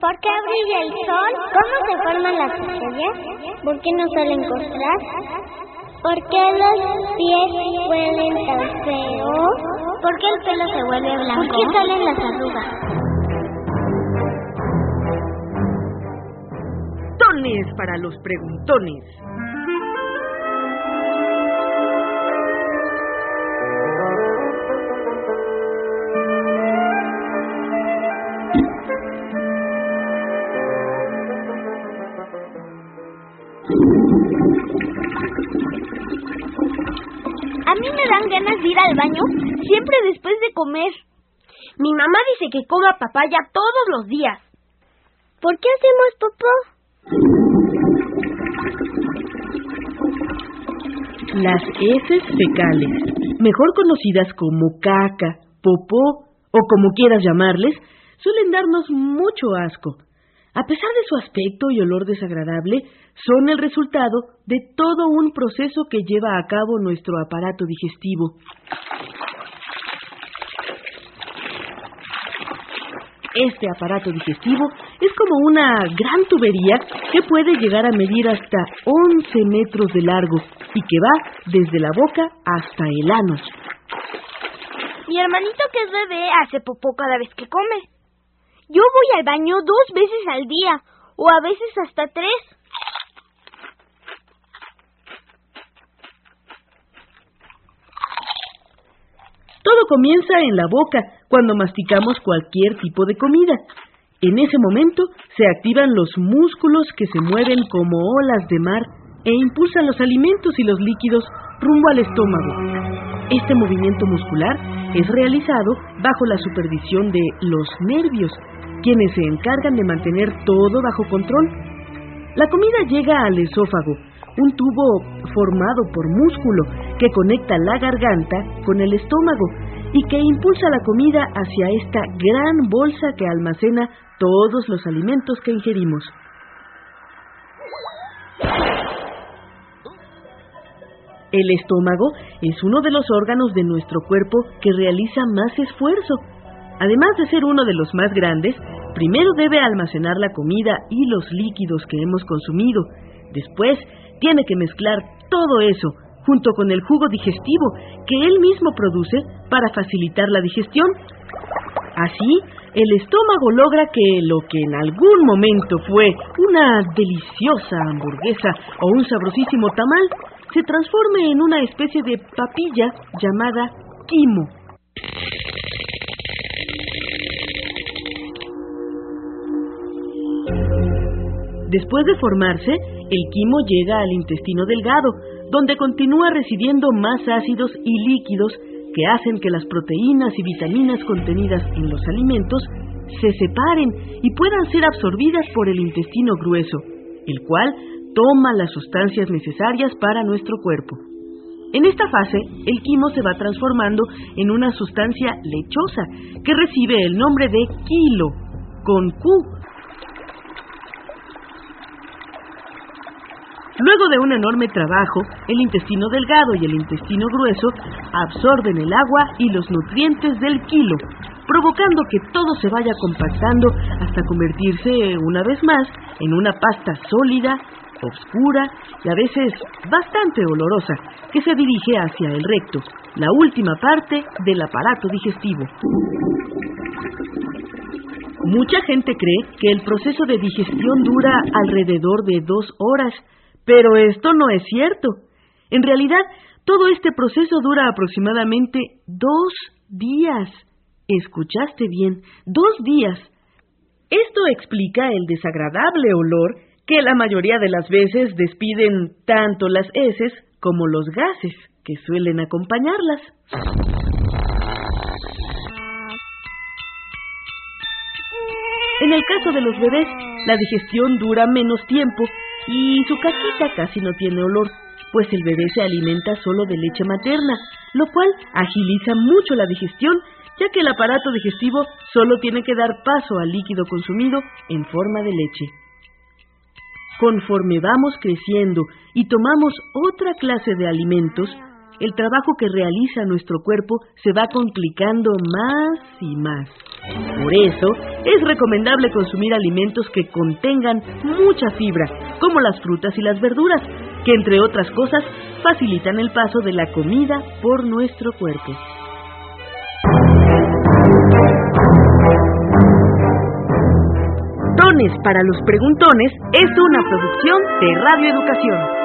¿Por qué brilla el sol? ¿Cómo se forman las estrellas? ¿Por qué no salen costras? ¿Por qué los pies huelen tan feo? ¿Por qué el pelo se vuelve blanco? ¿Por qué salen las arrugas? Tones para los preguntones. A mí me dan ganas de ir al baño siempre después de comer. Mi mamá dice que coma papaya todos los días. ¿Por qué hacemos popó? Las heces fecales, mejor conocidas como caca, popó o como quieras llamarles, suelen darnos mucho asco. A pesar de su aspecto y olor desagradable, son el resultado de todo un proceso que lleva a cabo nuestro aparato digestivo. Este aparato digestivo es como una gran tubería que puede llegar a medir hasta 11 metros de largo y que va desde la boca hasta el ano. Mi hermanito, que es bebé, hace popó cada vez que come. Yo voy al baño 2 veces al día, o a veces hasta 3. Todo comienza en la boca, cuando masticamos cualquier tipo de comida. En ese momento se activan los músculos que se mueven como olas de mar e impulsan los alimentos y los líquidos rumbo al estómago. Este movimiento muscular es realizado bajo la supervisión de los nervios, quienes se encargan de mantener todo bajo control. La comida llega al esófago, un tubo formado por músculo que conecta la garganta con el estómago y que impulsa la comida hacia esta gran bolsa que almacena todos los alimentos que ingerimos. El estómago es uno de los órganos de nuestro cuerpo que realiza más esfuerzo. Además de ser uno de los más grandes, primero debe almacenar la comida y los líquidos que hemos consumido. Después, tiene que mezclar todo eso junto con el jugo digestivo que él mismo produce para facilitar la digestión. Así, el estómago logra que lo que en algún momento fue una deliciosa hamburguesa o un sabrosísimo tamal se transforme en una especie de papilla llamada quimo. Después de formarse, el quimo llega al intestino delgado, donde continúa recibiendo más ácidos y líquidos que hacen que las proteínas y vitaminas contenidas en los alimentos se separen y puedan ser absorbidas por el intestino grueso, el cual toma las sustancias necesarias para nuestro cuerpo. En esta fase, el quimo se va transformando en una sustancia lechosa que recibe el nombre de quilo, con Q. Luego de un enorme trabajo, el intestino delgado y el intestino grueso absorben el agua y los nutrientes del quilo, provocando que todo se vaya compactando hasta convertirse una vez más en una pasta sólida, oscura y a veces bastante olorosa, que se dirige hacia el recto, la última parte del aparato digestivo. Mucha gente cree que el proceso de digestión dura alrededor de 2 horas, pero esto no es cierto. En realidad, todo este proceso dura aproximadamente 2 días. ¿Escuchaste bien? 2 días. Esto explica el desagradable olor que la mayoría de las veces despiden tanto las heces como los gases que suelen acompañarlas. En el caso de los bebés, la digestión dura menos tiempo y su caquita casi no tiene olor, pues el bebé se alimenta solo de leche materna, lo cual agiliza mucho la digestión, ya que el aparato digestivo solo tiene que dar paso al líquido consumido en forma de leche. Conforme vamos creciendo y tomamos otra clase de alimentos, el trabajo que realiza nuestro cuerpo se va complicando más y más. Por eso, es recomendable consumir alimentos que contengan mucha fibra, como las frutas y las verduras, que entre otras cosas facilitan el paso de la comida por nuestro cuerpo. Dones para los Preguntones es una producción de Radio Educación.